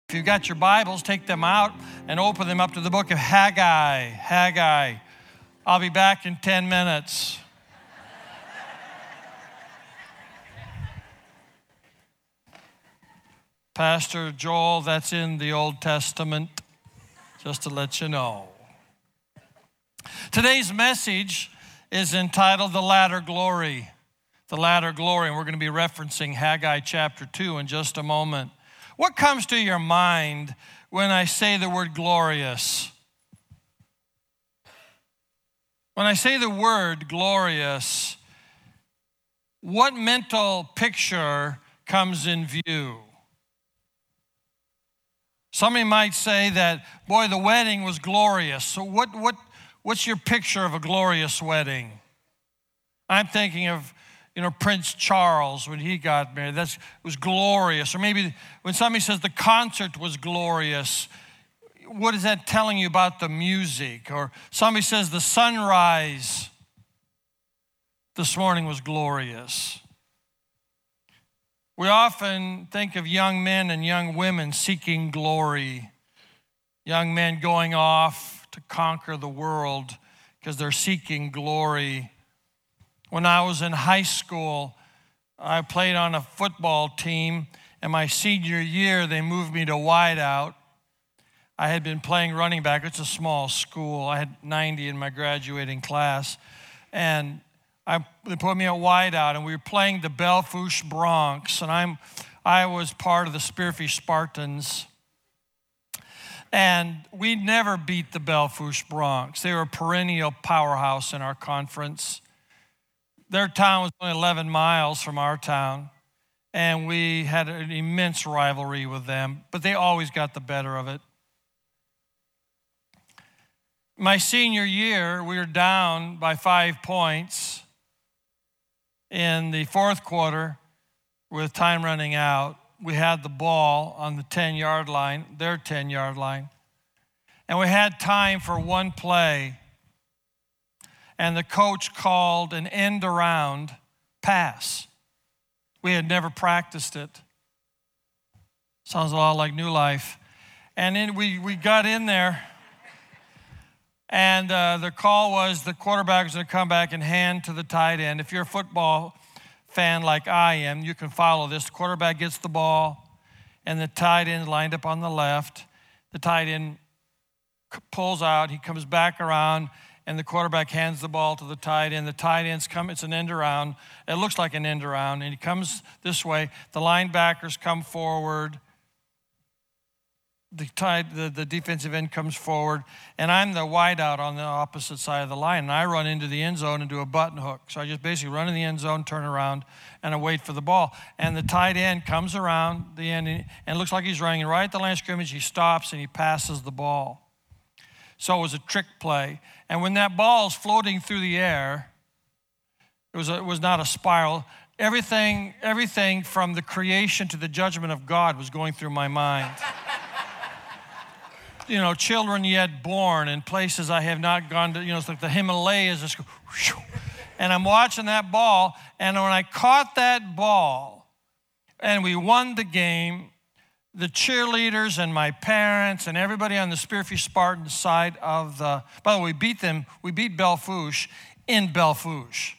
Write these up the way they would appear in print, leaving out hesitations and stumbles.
If you've got your Bibles, take them out and open them up to the book of Haggai. Haggai. I'll be back in 10 minutes. Pastor Joel, that's in the Old Testament, just to let you know. Today's message is entitled The Latter Glory. The Latter Glory, and we're going to be referencing Haggai chapter 2 in just a moment. What comes to your mind when I say the word glorious? When I say the word glorious, what mental picture comes in view? Somebody might say that, boy, the wedding was glorious. So what's your picture of a glorious wedding? I'm thinking of Prince Charles, when he got married, it was glorious. Or maybe when somebody says the concert was glorious, what is that telling you about the music? Or somebody says the sunrise this morning was glorious. We often think of young men and young women seeking glory. Young men going off to conquer the world because they're seeking glory. When I was in high school, I played on a football team, and my senior year, they moved me to wideout. I had been playing running back. It's a small school. I had 90 in my graduating class, and they put me at wideout, and we were playing the Belle Fourche Broncs, and I was part of the Spearfish Spartans. And we never beat the Belle Fourche Broncs. They were a perennial powerhouse in our conference. Their town was only 11 miles from our town, and we had an immense rivalry with them, but they always got the better of it. My senior year, we were down by 5 points in the fourth quarter with time running out. We had the ball on the 10-yard line, their 10-yard line, and we had time for one play. And the coach called an end-around pass. We had never practiced it. Sounds a lot like New Life. And then we got in there, and the call was the quarterback was going to come back and hand to the tight end. If you're a football fan like I am, you can follow this. The quarterback gets the ball, and the tight end lined up on the left. The tight end pulls out. He comes back around, and the quarterback hands the ball to the tight end. The tight ends come, it's an end around. It looks like an end around, and he comes this way. The linebackers come forward. The defensive end comes forward, and I'm the wideout on the opposite side of the line, and I run into the end zone and do a button hook. So I just basically run in the end zone, turn around, and I wait for the ball. And the tight end comes around the end, and it looks like he's running right at the line of scrimmage. He stops, and he passes the ball. So it was a trick play. And when that ball is floating through the air, it was not a spiral. Everything from the creation to the judgment of God was going through my mind. Children yet born in places I have not gone to, it's like the Himalayas. Just go, whoosh, and I'm watching that ball, and when I caught that ball and we won the game, the cheerleaders and my parents and everybody on the Spearfish Spartan side of the, by the way, we beat Belle Fourche in Belle Fourche.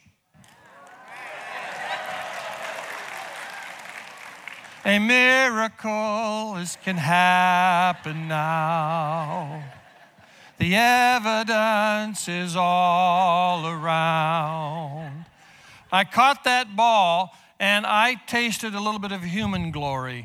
A miracle can happen now. The evidence is all around. I caught that ball, and I tasted a little bit of human glory.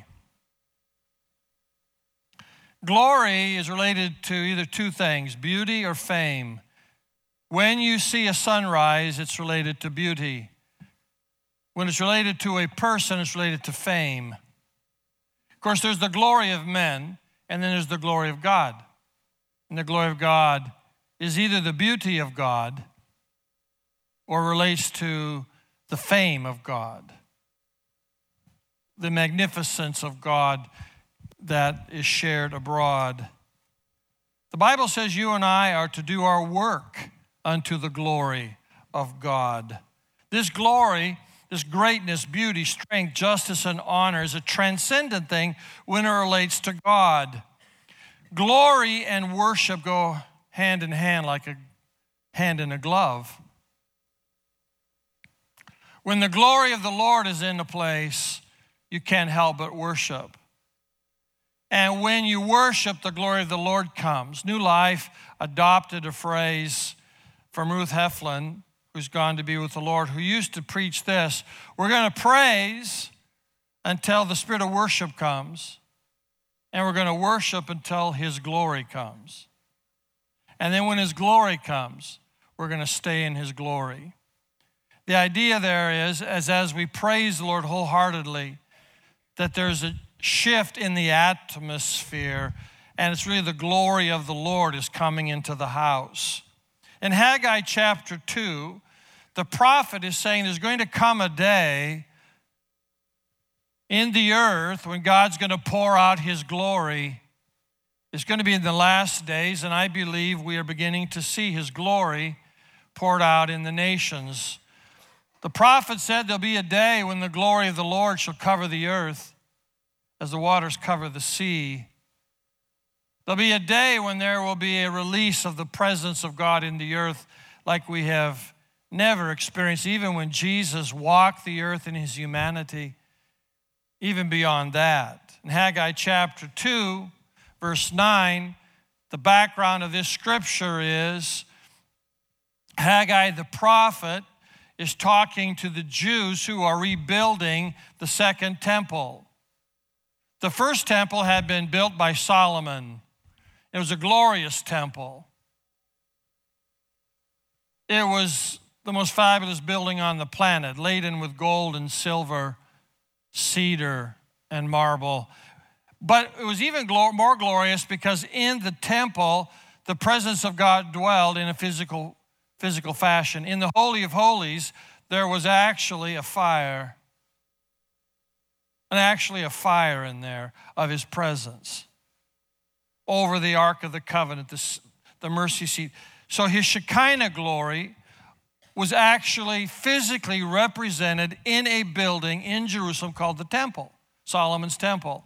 Glory is related to either two things, beauty or fame. When you see a sunrise, it's related to beauty. When it's related to a person, it's related to fame. Of course, there's the glory of men, and then there's the glory of God. And the glory of God is either the beauty of God or relates to the fame of God, the magnificence of God that is shared abroad. The Bible says you and I are to do our work unto the glory of God. This glory this greatness, beauty, strength, justice, and honor is a transcendent thing when it relates to God. Glory and worship go hand in hand like a hand in a glove. When the glory of the Lord is in the place, you can't help but worship. And when you worship, the glory of the Lord comes. New Life adopted a phrase from Ruth Heflin, who's gone to be with the Lord, who used to preach this: we're going to praise until the spirit of worship comes, and we're going to worship until his glory comes. And then when his glory comes, we're going to stay in his glory. The idea there is, as we praise the Lord wholeheartedly, that there's a shift in the atmosphere, and it's really the glory of the Lord is coming into the house. In Haggai chapter 2, the prophet is saying there's going to come a day in the earth when God's going to pour out his glory. It's going to be in the last days, and I believe we are beginning to see his glory poured out in the nations. The prophet said there'll be a day when the glory of the Lord shall cover the earth as the waters cover the sea. There'll be a day when there will be a release of the presence of God in the earth like we have never experienced, even when Jesus walked the earth in his humanity, even beyond that. In Haggai chapter 2, verse 9, the background of this scripture is Haggai the prophet is talking to the Jews who are rebuilding the second temple. The first temple had been built by Solomon. It was a glorious temple. It was the most fabulous building on the planet, laden with gold and silver, cedar and marble. But it was even more glorious because in the temple, the presence of God dwelled in a physical fashion. In the Holy of Holies, there was actually a fire. And actually a fire in there of his presence over the Ark of the Covenant, the mercy seat. So his Shekinah glory was actually physically represented in a building in Jerusalem called the temple, Solomon's temple.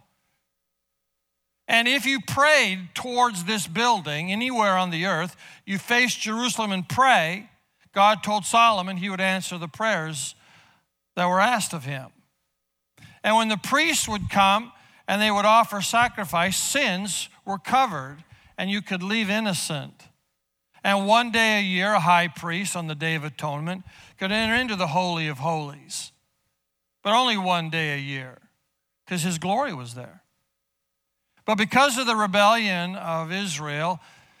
And if you prayed towards this building anywhere on the earth, you faced Jerusalem and pray, God told Solomon he would answer the prayers that were asked of him. And when the priests would come and they would offer sacrifice, sins were covered and you could leave innocent. And one day a year, a high priest on the Day of Atonement could enter into the Holy of Holies. But only one day a year because his glory was there. But because of the rebellion of Israel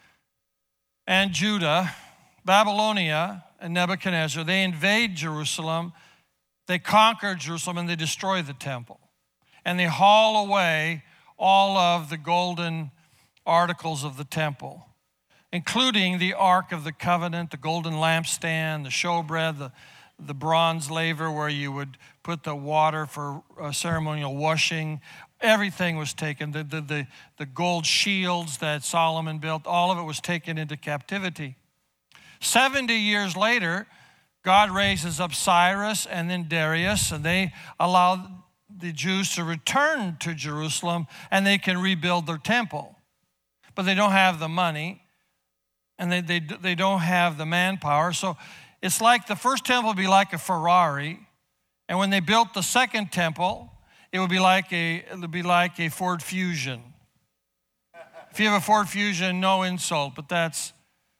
and Judah, Babylonia and Nebuchadnezzar, they invade Jerusalem, they conquer Jerusalem, and they destroy the temple. And they haul away all of the golden articles of the temple, including the Ark of the Covenant, the golden lampstand, the showbread, the bronze laver where you would put the water for ceremonial washing. Everything was taken. The gold shields that Solomon built, all of it was taken into captivity. 70 years later, God raises up Cyrus and then Darius, and they allow the Jews to return to Jerusalem, and they can rebuild their temple. But they don't have the money, and they don't have the manpower. So it's like the first temple would be like a Ferrari, and when they built the second temple, it would be like a Ford Fusion. If you have a Ford Fusion, no insult, but that's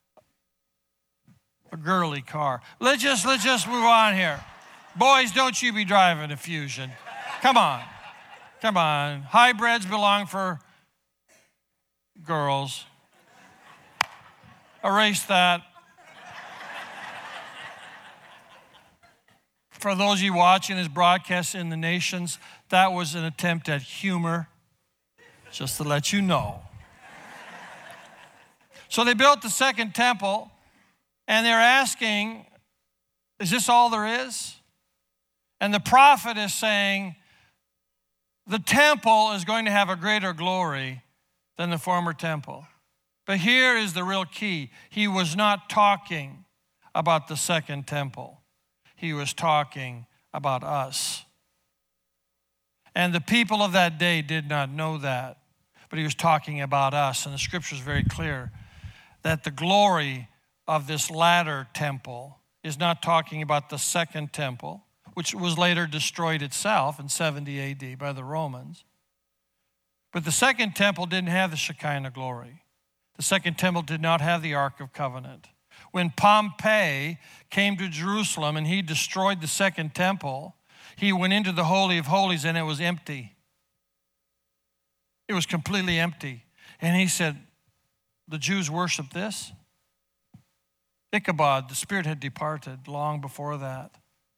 a girly car. Let's just move on here. Boys, don't you be driving a Fusion. Come on. Hybrids belong for girls. Erase that. For those of you watching this broadcast in the nations, that was an attempt at humor, just to let you know. So they built the second temple, and they're asking, is this all there is? And the prophet is saying, the temple is going to have a greater glory than the former temple. But here is the real key. He was not talking about the second temple. He was talking about us. And the people of that day did not know that, but he was talking about us. And the scripture is very clear that the glory of this latter temple is not talking about the second temple, which was later destroyed itself in 70 AD by the Romans. But the second temple didn't have the Shekinah glory. The second temple did not have the Ark of Covenant. When Pompey came to Jerusalem and he destroyed the second temple, he went into the Holy of Holies and it was empty. It was completely empty. And he said, the Jews worship this? Ichabod, the spirit had departed long before that.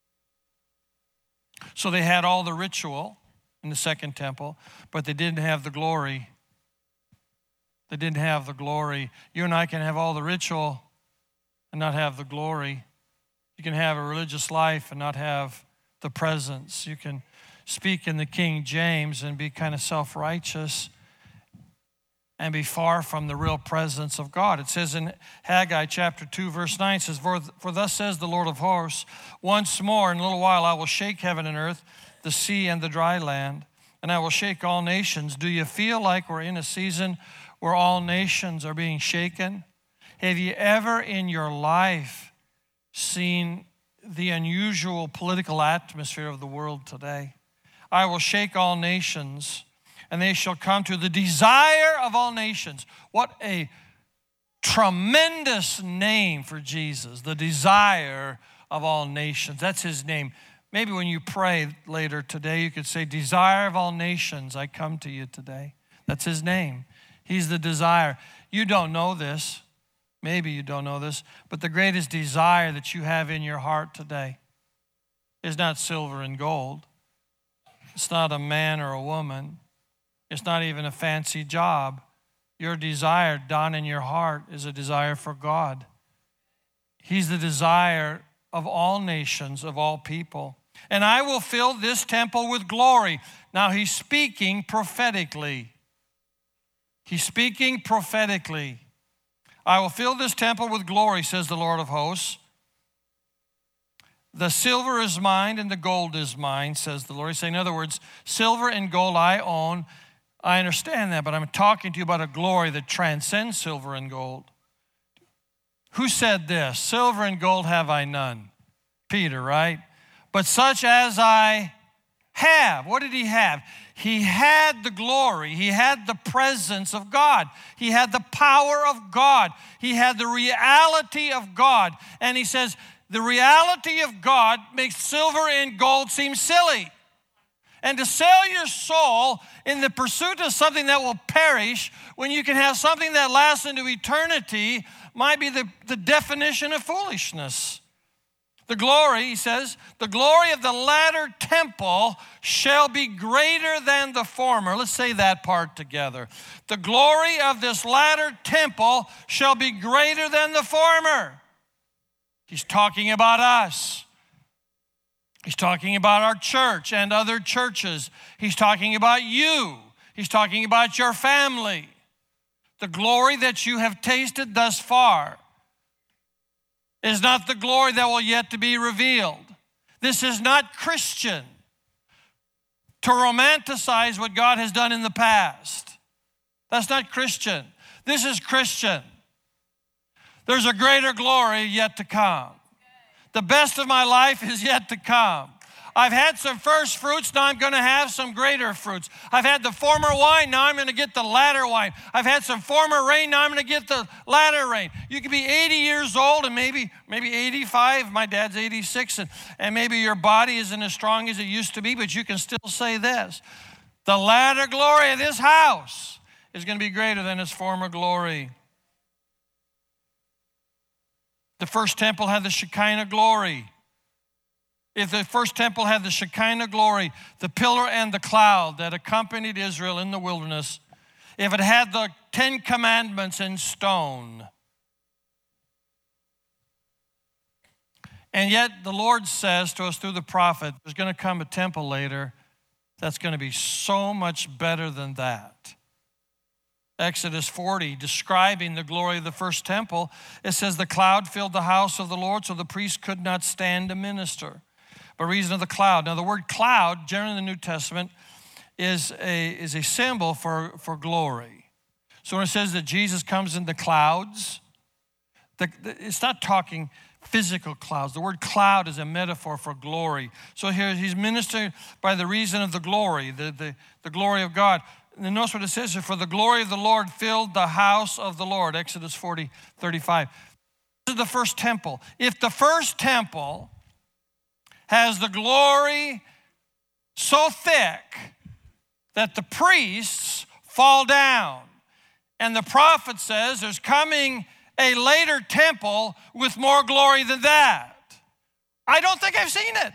So they had all the ritual in the second temple, but they didn't have the glory. They didn't have the glory. You and I can have all the ritual and not have the glory. You can have a religious life and not have the presence. You can speak in the King James and be kind of self-righteous and be far from the real presence of God. It says in Haggai chapter 2, verse 9, it says, For thus says the Lord of hosts, once more in a little while I will shake heaven and earth, the sea and the dry land, and I will shake all nations. Do you feel like we're in a season where all nations are being shaken? Have you ever in your life seen the unusual political atmosphere of the world today? I will shake all nations, and they shall come to the desire of all nations. What a tremendous name for Jesus, the desire of all nations. That's his name. Maybe when you pray later today, you could say, desire of all nations, I come to you today. That's his name. He's the desire. You don't know this. Maybe you don't know this, but the greatest desire that you have in your heart today is not silver and gold. It's not a man or a woman. It's not even a fancy job. Your desire down in your heart is a desire for God. He's the desire of all nations, of all people. And I will fill this temple with glory. Now he's speaking prophetically. He's speaking prophetically. I will fill this temple with glory, says the Lord of hosts. The silver is mine and the gold is mine, says the Lord. He's saying, in other words, silver and gold I own. I understand that, but I'm talking to you about a glory that transcends silver and gold. Who said this? Silver and gold have I none. Peter, right? But such as I have. What did he have? He had the glory. He had the presence of God. He had the power of God. He had the reality of God. And he says, the reality of God makes silver and gold seem silly. And to sell your soul in the pursuit of something that will perish when you can have something that lasts into eternity might be the definition of foolishness. The glory, he says, the glory of the latter temple shall be greater than the former. Let's say that part together. The glory of this latter temple shall be greater than the former. He's talking about us. He's talking about our church and other churches. He's talking about you. He's talking about your family. The glory that you have tasted thus far is not the glory that will yet to be revealed. This is not Christian to romanticize what God has done in the past. That's not Christian. This is Christian. There's a greater glory yet to come. The best of my life is yet to come. I've had some first fruits, now I'm going to have some greater fruits. I've had the former wine, now I'm going to get the latter wine. I've had some former rain, now I'm going to get the latter rain. You could be 80 years old and maybe 85. My dad's 86, and maybe your body isn't as strong as it used to be, but you can still say this. The latter glory of this house is going to be greater than its former glory. The first temple had the Shekinah glory. If the first temple had the Shekinah glory, the pillar and the cloud that accompanied Israel in the wilderness, if it had the 10 commandments in stone, and yet the Lord says to us through the prophet, there's going to come a temple later that's going to be so much better than that. Exodus 40, describing the glory of the first temple, it says, the cloud filled the house of the Lord so the priest could not stand to minister. by reason of the cloud. Now, the word cloud, generally in the New Testament, is a symbol for glory. So when it says that Jesus comes in the clouds, it's not talking physical clouds. The word cloud is a metaphor for glory. So here he's ministering by the reason of the glory, the glory of God. And notice what it says here, for the glory of the Lord filled the house of the Lord, Exodus 40:35. This is the first temple. If the first temple has the glory so thick that the priests fall down, and the prophet says there's coming a later temple with more glory than that, I don't think I've seen it.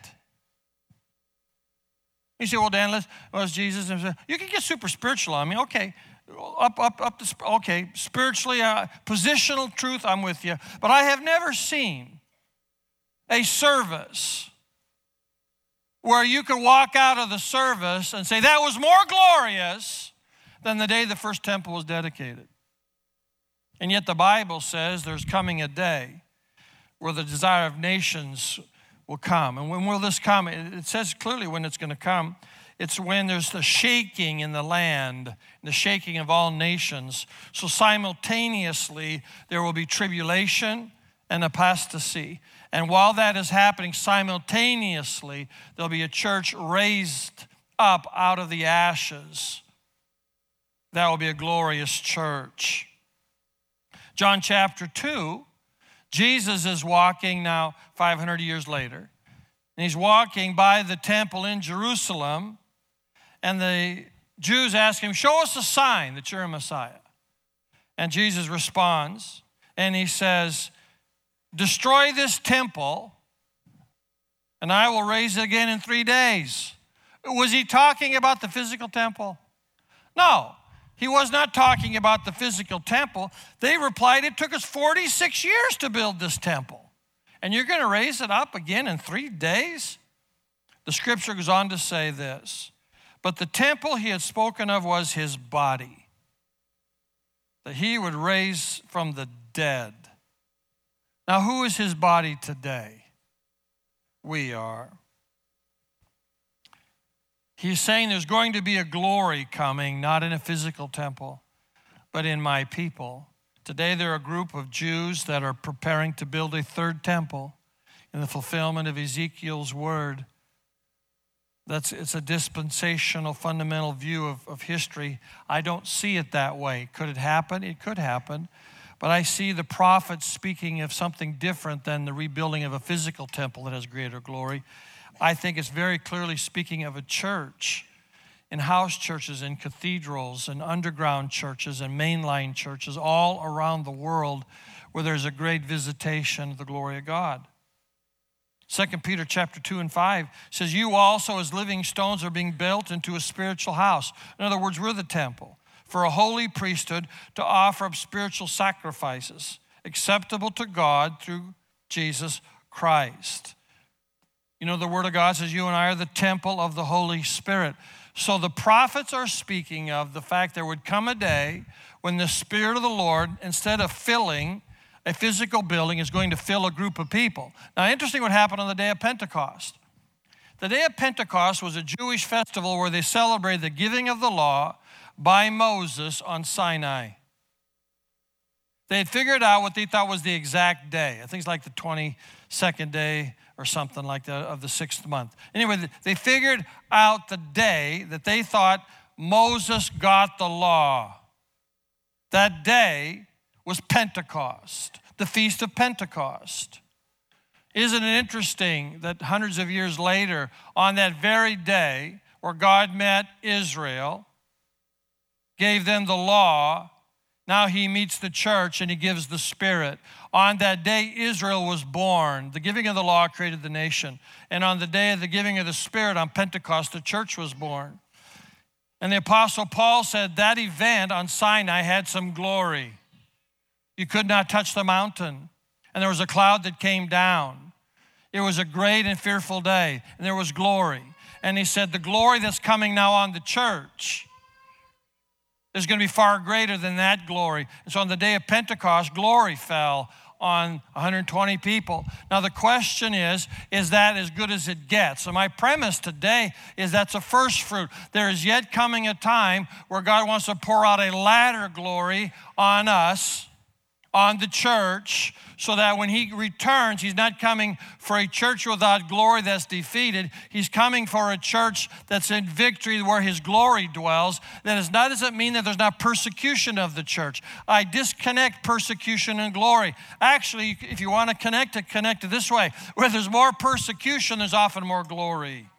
You say, well, Dan, it's Jesus. You can get super spiritual on me. Okay, okay, spiritually, positional truth, I'm with you. But I have never seen a service where you could walk out of the service and say, that was more glorious than the day the first temple was dedicated. And yet the Bible says there's coming a day where the desire of nations will come. And when will this come? It says clearly when it's going to come. It's when there's the shaking in the land, the shaking of all nations. So simultaneously, there will be tribulation and apostasy. And while that is happening, simultaneously, there'll be a church raised up out of the ashes. That will be a glorious church. John chapter 2, Jesus is walking now 500 years later, and he's walking by the temple in Jerusalem, and the Jews ask him, show us a sign that you're a Messiah. And Jesus responds, and he says, destroy this temple, and I will raise it again in 3 days. Was he talking about the physical temple? No. He was not talking about the physical temple. They replied, it took us 46 years to build this temple. And you're going to raise it up again in 3 days? The scripture goes on to say this, but the temple he had spoken of was his body, that he would raise from the dead. Now, who is his body today? We are. He's saying there's going to be a glory coming, not in a physical temple, but in my people. Today there are a group of Jews that are preparing to build a third temple in the fulfillment of Ezekiel's word. It's a dispensational, fundamental view of history. I don't see it that way. Could it happen? It could happen. But I see the prophets speaking of something different than the rebuilding of a physical temple that has greater glory. I think it's very clearly speaking of a church, in house churches, in cathedrals, and underground churches, and mainline churches all around the world where there's a great visitation of the glory of God. 2 Peter chapter 2 and 5 says, you also as living stones are being built into a spiritual house. In other words, we're the temple for a holy priesthood to offer up spiritual sacrifices acceptable to God through Jesus Christ. You know, the Word of God says you and I are the temple of the Holy Spirit. So the prophets are speaking of the fact there would come a day when the Spirit of the Lord, instead of filling a physical building, is going to fill a group of people. Now, interesting what happened on the day of Pentecost. The day of Pentecost was a Jewish festival where they celebrated the giving of the law by Moses on Sinai. They had figured out what they thought was the exact day. I think it's like the 22nd day or something like that of the 6th month. Anyway, they figured out the day that they thought Moses got the law. That day was Pentecost, the Feast of Pentecost. Isn't it interesting that hundreds of years later, on that very day where God met Israel, gave them the law, now he meets the church and he gives the Spirit. On that day, Israel was born. The giving of the law created the nation. And on the day of the giving of the Spirit on Pentecost, the church was born. And the Apostle Paul said that event on Sinai had some glory. You could not touch the mountain. And there was a cloud that came down. It was a great and fearful day. And there was glory. And he said the glory that's coming now on the church is going to be far greater than that glory. And so on the day of Pentecost, glory fell on 120 people. Now the question is that as good as it gets? So my premise today is that's a first fruit. There is yet coming a time where God wants to pour out a latter glory on us, on the church, so that when he returns, he's not coming for a church without glory that's defeated. He's coming for a church that's in victory where his glory dwells. That doesn't mean that there's not persecution of the church. I disconnect persecution and glory. Actually, if you want to connect it this way. Where there's more persecution, there's often more glory.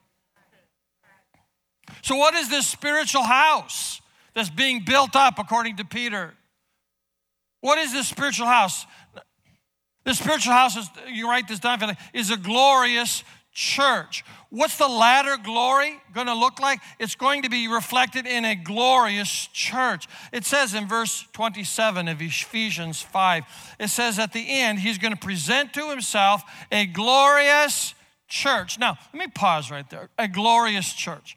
So what is this spiritual house that's being built up according to Peter? What is this spiritual house? The spiritual house is, you write this down, is a glorious church. What's the latter glory going to look like? It's going to be reflected in a glorious church. It says in verse 27 of Ephesians 5, it says at the end, he's going to present to himself a glorious church. Now, let me pause right there. A glorious church.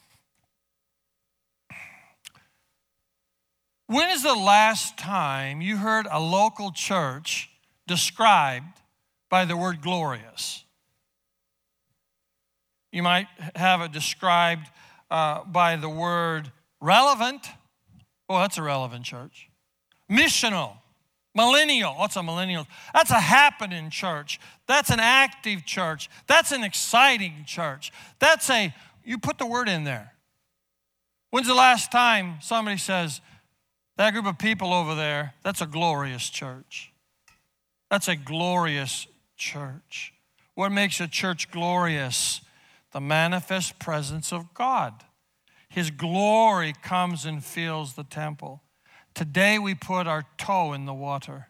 When is the last time you heard a local church described by the word glorious? You might have it described by the word relevant. Oh, that's a relevant church. Missional, millennial. What's a millennial? That's a happening church. That's an active church. That's an exciting church. You put the word in there. When's the last time somebody says, that group of people over there, that's a glorious church. That's a glorious church. What makes a church glorious? The manifest presence of God. His glory comes and fills the temple. Today we put our toe in the water.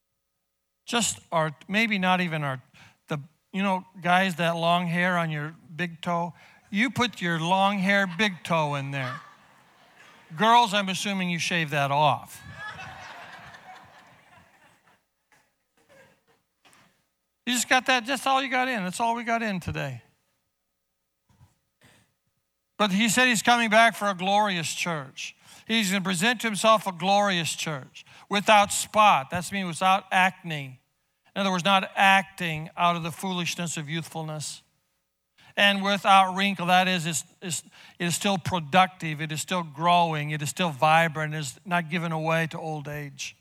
Maybe not even guys, that long hair on your big toe. You put your long hair big toe in there. Girls, I'm assuming you shave that off. You just got that, that's all you got in. That's all we got in today. But he said he's coming back for a glorious church. He's going to present to himself a glorious church without spot. That's mean without acne. In other words, not acting out of the foolishness of youthfulness. And without wrinkle, that is, it is still productive, it is still growing, it is still vibrant, it is not given away to old age.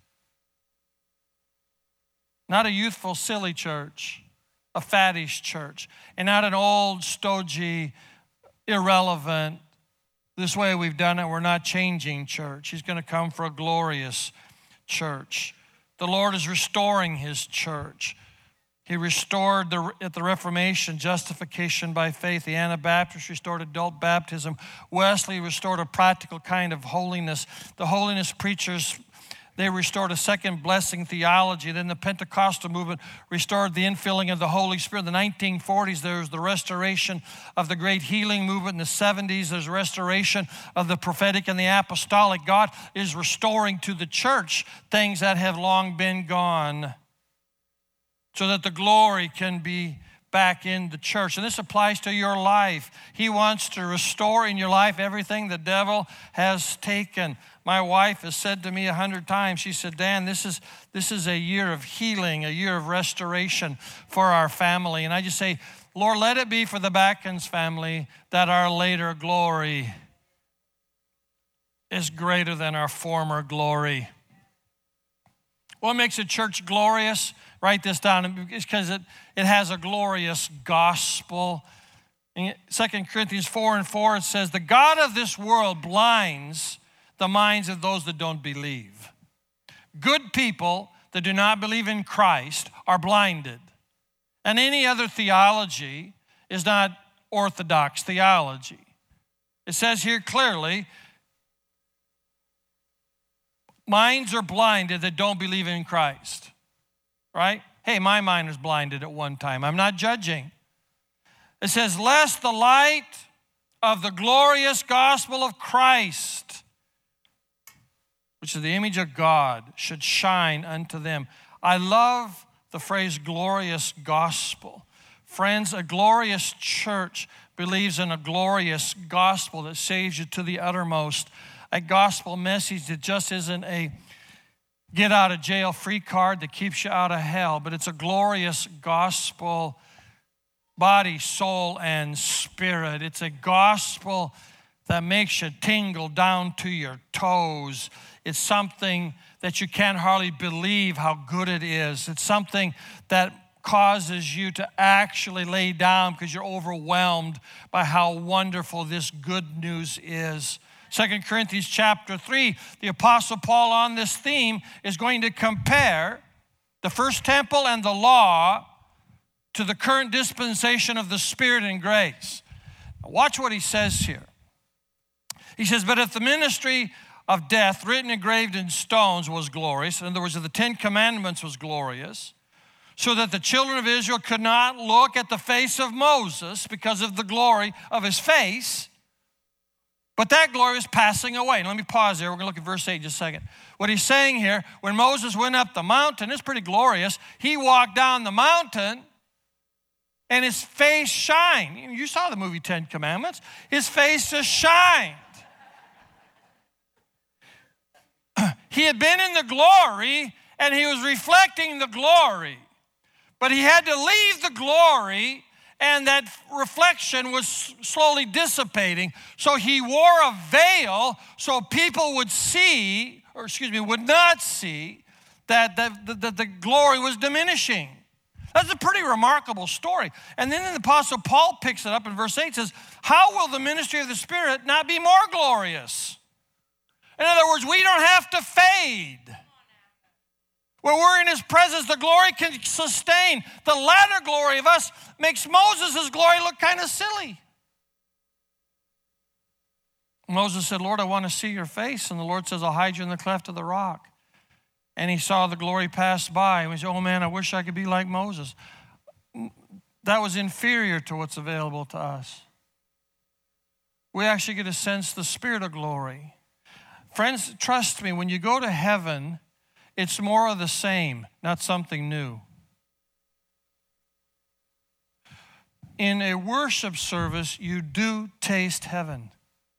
Not a youthful, silly church, a fattish church, and not an old, stodgy, irrelevant, this way we've done it, we're not changing church. He's going to come for a glorious church. The Lord is restoring his church. He restored at the Reformation justification by faith. The Anabaptists restored adult baptism. Wesley restored a practical kind of holiness. The holiness preachers, they restored a second blessing theology. Then the Pentecostal movement restored the infilling of the Holy Spirit. In the 1940s, there was the restoration of the great healing movement. In the 70s, there's restoration of the prophetic and the apostolic. God is restoring to the church things that have long been gone, so that the glory can be back in the church. And this applies to your life. He wants to restore in your life everything the devil has taken. My wife has said to me 100 times, she said, Dan, this is a year of healing, a year of restoration for our family. And I just say, Lord, let it be for the Backens family that our later glory is greater than our former glory. What makes a church glorious? Write this down. It's because it has a glorious gospel. In 2 Corinthians 4:4, it says, the God of this world blinds the minds of those that don't believe. Good people that do not believe in Christ are blinded. And any other theology is not orthodox theology. It says here clearly, minds are blinded that don't believe in Christ, right? Hey, my mind was blinded at one time. I'm not judging. It says, lest the light of the glorious gospel of Christ, which is the image of God, should shine unto them. I love the phrase glorious gospel. Friends, a glorious church believes in a glorious gospel that saves you to the uttermost. A gospel message that just isn't a get out of jail free card that keeps you out of hell, but it's a glorious gospel, body, soul, and spirit. It's a gospel that makes you tingle down to your toes. It's something that you can't hardly believe how good it is. It's something that causes you to actually lay down because you're overwhelmed by how wonderful this good news is. 2 Corinthians chapter 3, the Apostle Paul on this theme is going to compare the first temple and the law to the current dispensation of the Spirit and grace. Watch what he says here. He says, but if the ministry of death written engraved in stones was glorious, in other words, if the 10 Commandments was glorious, so that the children of Israel could not look at the face of Moses because of the glory of his face, but that glory is passing away. And let me pause there. We're going to look at verse 8 in just a second. What he's saying here, when Moses went up the mountain, it's pretty glorious. He walked down the mountain and his face shined. You saw the movie 10 Commandments. His face just shined. He had been in the glory and he was reflecting the glory. But he had to leave the glory, and that reflection was slowly dissipating. So he wore a veil so people would see, would not see that the glory was diminishing. That's a pretty remarkable story. And then the Apostle Paul picks it up in verse 8, says, how will the ministry of the Spirit not be more glorious? In other words, we don't have to fade. When we're in his presence, the glory can sustain. The latter glory of us makes Moses' glory look kind of silly. Moses said, Lord, I want to see your face. And the Lord says, I'll hide you in the cleft of the rock. And he saw the glory pass by. And he said, oh man, I wish I could be like Moses. That was inferior to what's available to us. We actually get to sense the spirit of glory. Friends, trust me, when you go to heaven, it's more of the same, not something new. In a worship service, you do taste heaven.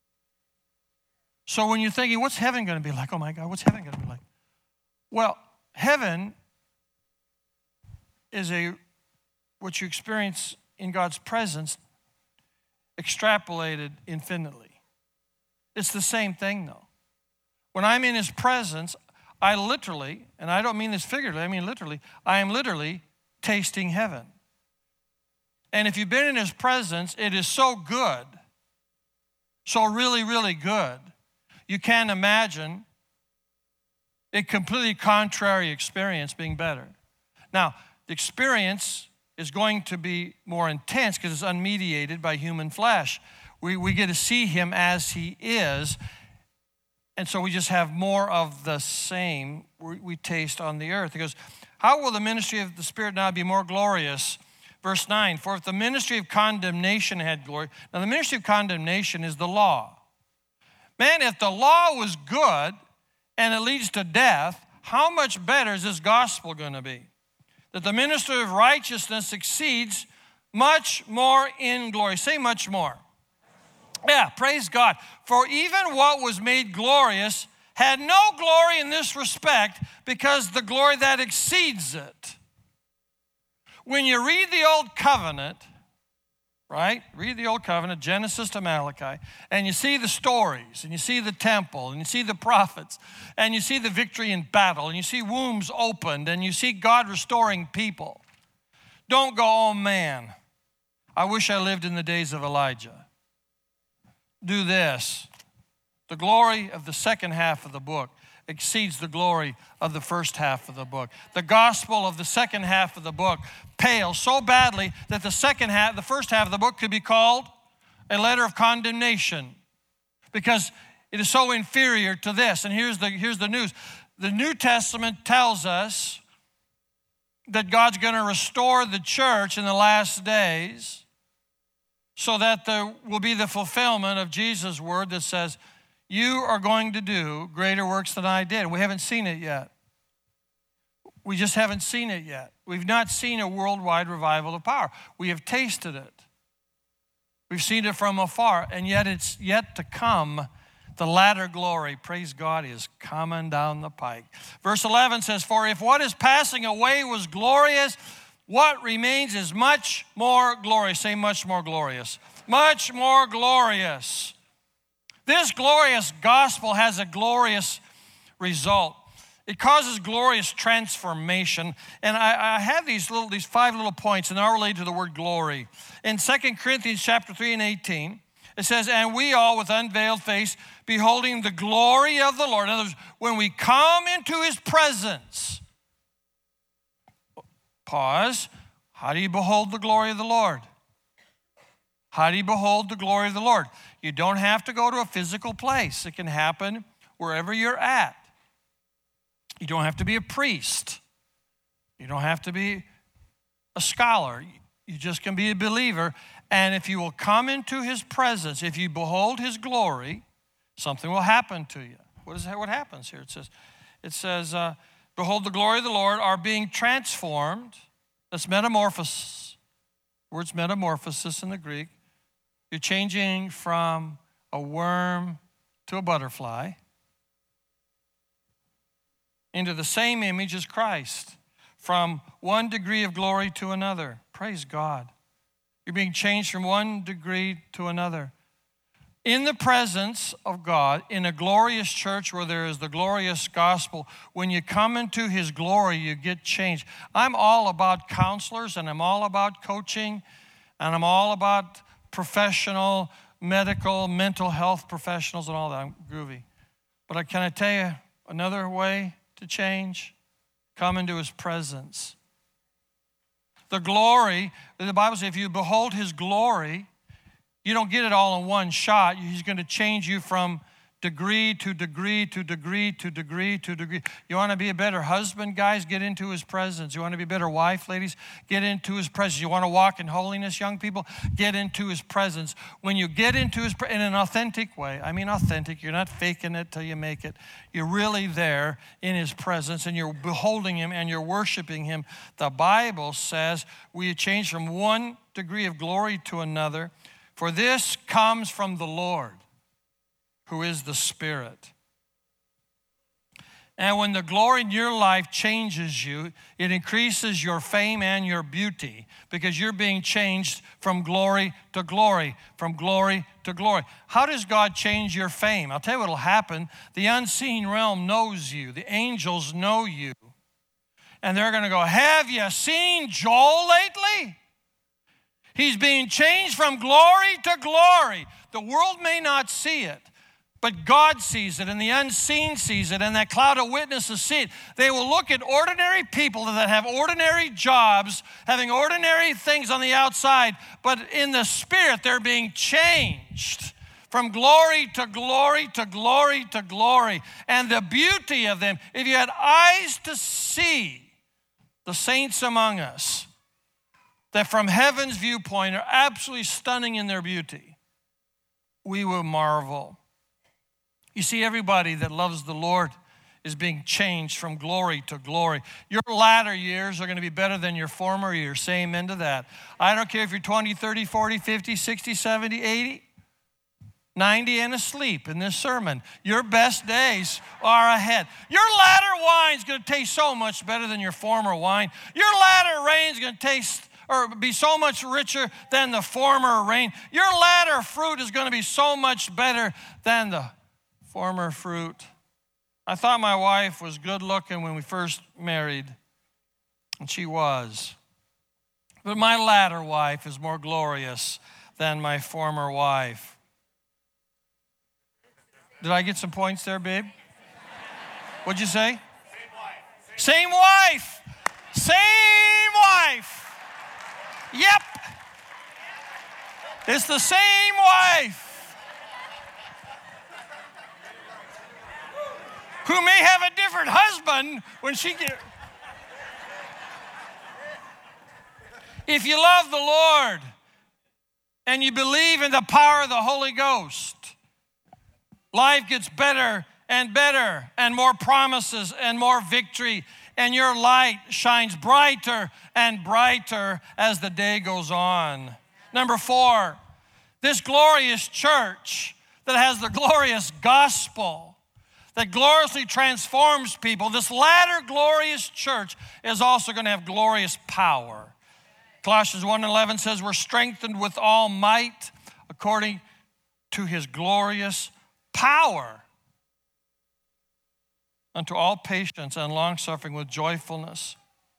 So when you're thinking, what's heaven going to be like? Oh my God, what's heaven going to be like? Well, heaven is what you experience in God's presence extrapolated infinitely. It's the same thing though. When I'm in his presence, I literally, and I don't mean this figuratively, I mean literally, I am literally tasting heaven. And if you've been in his presence, it is so good, so really, really good, you can't imagine a completely contrary experience being better. Now, the experience is going to be more intense because it's unmediated by human flesh. We get to see him as he is. And so we just have more of the same we taste on the earth. He goes, how will the ministry of the Spirit now be more glorious? Verse 9, for if the ministry of condemnation had glory. Now the ministry of condemnation is the law. Man, if the law was good and it leads to death, how much better is this gospel going to be? That the ministry of righteousness succeeds much more in glory. Say much more. Yeah, praise God. For even what was made glorious had no glory in this respect because the glory that exceeds it. When you read the Old Covenant, right? Read the Old Covenant, Genesis to Malachi, and you see the stories, and you see the temple, and you see the prophets, and you see the victory in battle, and you see wombs opened, and you see God restoring people. Don't go, oh man, I wish I lived in the days of Elijah. Do this. The glory of the second half of the book exceeds the glory of the first half of the book. The gospel of the second half of the book pales so badly that the first half of the book could be called a letter of condemnation because it is so inferior to this. And here's the news. The New Testament tells us that God's going to restore the church in the last days so that there will be the fulfillment of Jesus' word that says, you are going to do greater works than I did. We haven't seen it yet. We just haven't seen it yet. We've not seen a worldwide revival of power. We have tasted it. We've seen it from afar, and yet it's yet to come The latter glory, praise God, is coming down the pike. Verse 11 says, for if what is passing away was glorious, what remains is much more glorious. Say much more glorious. Much more glorious. This glorious gospel has a glorious result. It causes glorious transformation. And I have these 5 little points, and they're all related to the word glory. In 2 Corinthians chapter 3 and 18, it says, and we all with unveiled face, beholding the glory of the Lord. In other words, when we come into his presence, pause, how do you behold the glory of the Lord? How do you behold the glory of the Lord? You don't have to go to a physical place. It can happen wherever you're at. You don't have to be a priest. You don't have to be a scholar. You just can be a believer. And if you will come into his presence, if you behold his glory, something will happen to you. What happens here? It says, behold the glory of the Lord are being transformed. That's metamorphosis. The word's metamorphosis in the Greek. You're changing from a worm to a butterfly into the same image as Christ, from one degree of glory to another. Praise God. You're being changed from one degree to another. In the presence of God, in a glorious church where there is the glorious gospel, when you come into his glory, you get changed. I'm all about counselors, and I'm all about coaching, and I'm all about professional, medical, mental health professionals and all that. I'm groovy. But can I tell you another way to change? Come into his presence. The glory, the Bible says if you behold his glory, you don't get it all in one shot. He's going to change you from degree to degree to degree to degree to degree. You want to be a better husband, guys? Get into his presence. You want to be a better wife, ladies? Get into his presence. You want to walk in holiness, young people? Get into his presence. When you get into his presence in an authentic way, I mean authentic, you're not faking it till you make it. You're really there in his presence, and you're beholding him and you're worshiping him. The Bible says we change from one degree of glory to another, for this comes from the Lord, who is the Spirit. And when the glory in your life changes you, it increases your fame and your beauty, because you're being changed from glory to glory, from glory to glory. How does God change your fame? I'll tell you what will happen. The unseen realm knows you. The angels know you. And they're going to go, have you seen Joel lately? He's being changed from glory to glory. The world may not see it, but God sees it, and the unseen sees it, and that cloud of witnesses see it. They will look at ordinary people that have ordinary jobs, having ordinary things on the outside, but in the spirit they're being changed from glory to glory to glory to glory. And the beauty of them, if you had eyes to see the saints among us, that from heaven's viewpoint are absolutely stunning in their beauty, we will marvel. You see, everybody that loves the Lord is being changed from glory to glory. Your latter years are going to be better than your former years. Say amen to that. I don't care if you're 20, 30, 40, 50, 60, 70, 80, 90 and asleep in this sermon. Your best days are ahead. Your latter wine is going to taste so much better than your former wine. Your latter rain is going to taste or be so much richer than the former rain. Your latter fruit is going to be so much better than the former fruit. I thought my wife was good looking when we first married, and she was. But my latter wife is more glorious than my former wife. Did I get some points there, babe? What'd you say? Same wife. Same wife. Yep. It's the same wife who may have a different husband when she gets. If you love the Lord and you believe in the power of the Holy Ghost, life gets better and better, and more promises and more victory, and your light shines brighter and brighter as the day goes on. Number 4, this glorious church that has the glorious gospel that gloriously transforms people, this latter glorious church is also going to have glorious power. Colossians 1:11 says we're strengthened with all might according to his glorious power unto all patience and long-suffering with joyfulness.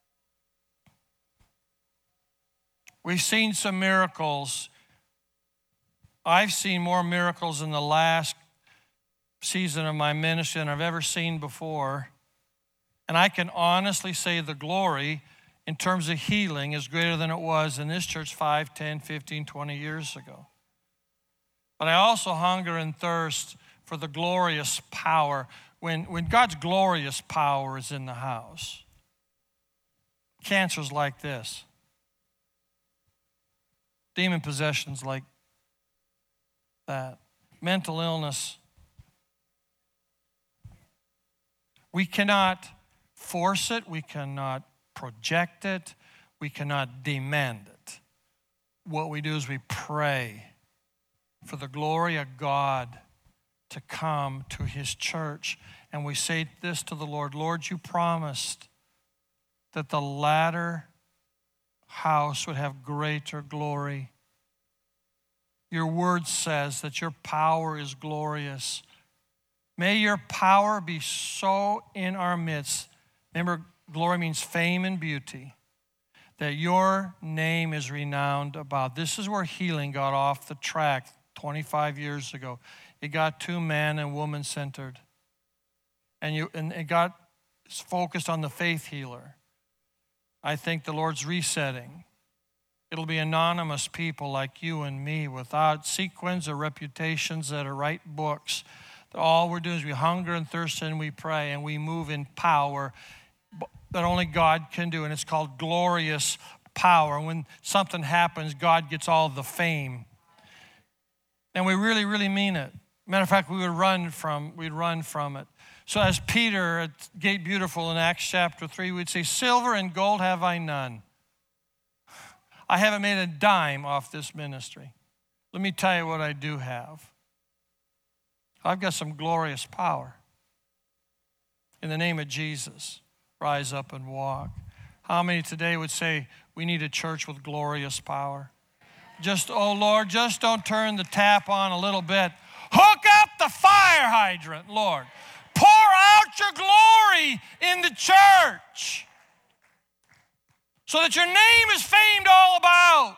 We've seen some miracles. I've seen more miracles in the last season of my ministry than I've ever seen before. And I can honestly say the glory in terms of healing is greater than it was in this church 5, 10, 15, 20 years ago. But I also hunger and thirst for the glorious power. When God's glorious power is in the house, cancer's like this. Demon possessions like that. Mental illness. We cannot force it. We cannot project it. We cannot demand it. What we do is we pray for the glory of God to come to his church. And we say this to the Lord, Lord, you promised that the latter house would have greater glory. Your word says that your power is glorious. May your power be so in our midst. Remember, glory means fame and beauty, that your name is renowned about. This is where healing got off the track 25 years ago. It got too man and woman centered. And it got focused on the faith healer. I think the Lord's resetting. It'll be anonymous people like you and me without sequins or reputations that are write books. All we're doing is we hunger and thirst and we pray and we move in power that only God can do. And it's called glorious power. And when something happens, God gets all the fame. And we really, really mean it. Matter of fact, we'd run from it. So as Peter at Gate Beautiful in Acts chapter 3, we'd say, silver and gold have I none. I haven't made a dime off this ministry. Let me tell you what I do have. I've got some glorious power. In the name of Jesus, rise up and walk. How many today would say we need a church with glorious power? Just, oh Lord, just don't turn the tap on a little bit. Hook up the fire hydrant, Lord. Pour out your glory in the church so that your name is famed all about.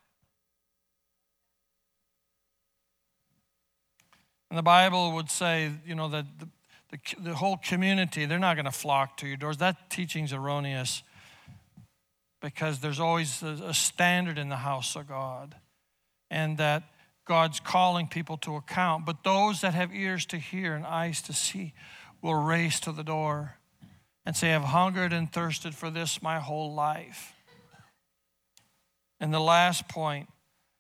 And the Bible would say, you know, that the whole community, they're not going to flock to your doors. That teaching's erroneous because there's always a standard in the house of God and that God's calling people to account. But those that have ears to hear and eyes to see will race to the door and say, I've hungered and thirsted for this my whole life. And the last point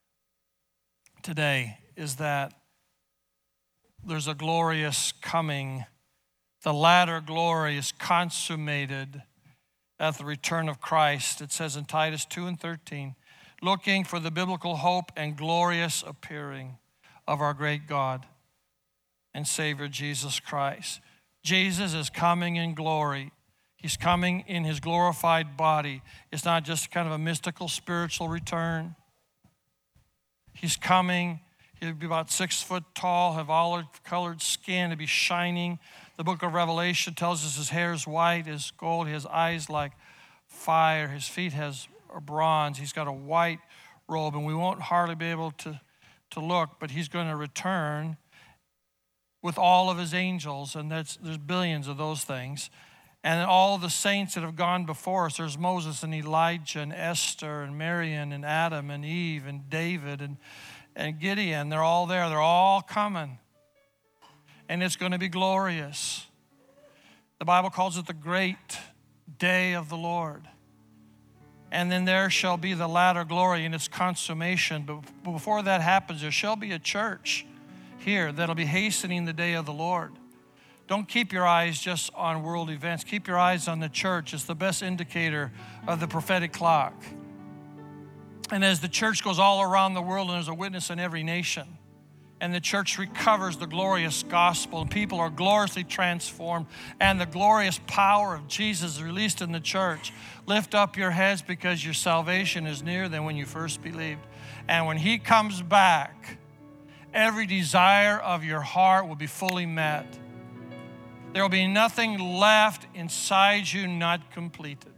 today is that there's a glorious coming. The latter glory is consummated at the return of Christ. It says in Titus 2:13, looking for the biblical hope and glorious appearing of our great God and Savior Jesus Christ. Jesus is coming in glory. He's coming in his glorified body. It's not just kind of a mystical spiritual return. He's coming. He'll be about 6 foot tall, have olive-colored skin, to be shining. The book of Revelation tells us his hair is white, his gold, his eyes like fire, his feet are bronze. He's got a white robe, and we won't hardly be able to look, but he's going to return with all of his angels, and there's billions of those things. And all the saints that have gone before us, there's Moses and Elijah and Esther and Miriam and Adam and Eve and David and Gideon. They're all there. They're all coming. And it's going to be glorious. The Bible calls it the great day of the Lord. And then there shall be the latter glory in its consummation. But before that happens, there shall be a church here that'll be hastening the day of the Lord. Don't keep your eyes just on world events. Keep your eyes on the church. It's the best indicator of the prophetic clock. And as the church goes all around the world and there's a witness in every nation, and the church recovers the glorious gospel, and people are gloriously transformed, and the glorious power of Jesus is released in the church. Lift up your heads, because your salvation is nearer than when you first believed. And when he comes back, every desire of your heart will be fully met. There will be nothing left inside you not completed.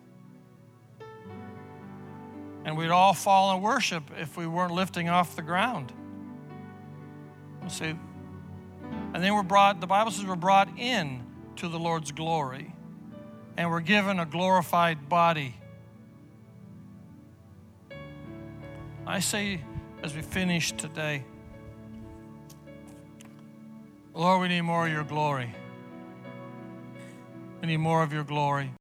And we'd all fall in worship if we weren't lifting off the ground. See, and then the Bible says we're brought in to the Lord's glory, and we're given a glorified body. I say, as we finish today, Lord, we need more of your glory. We need more of your glory.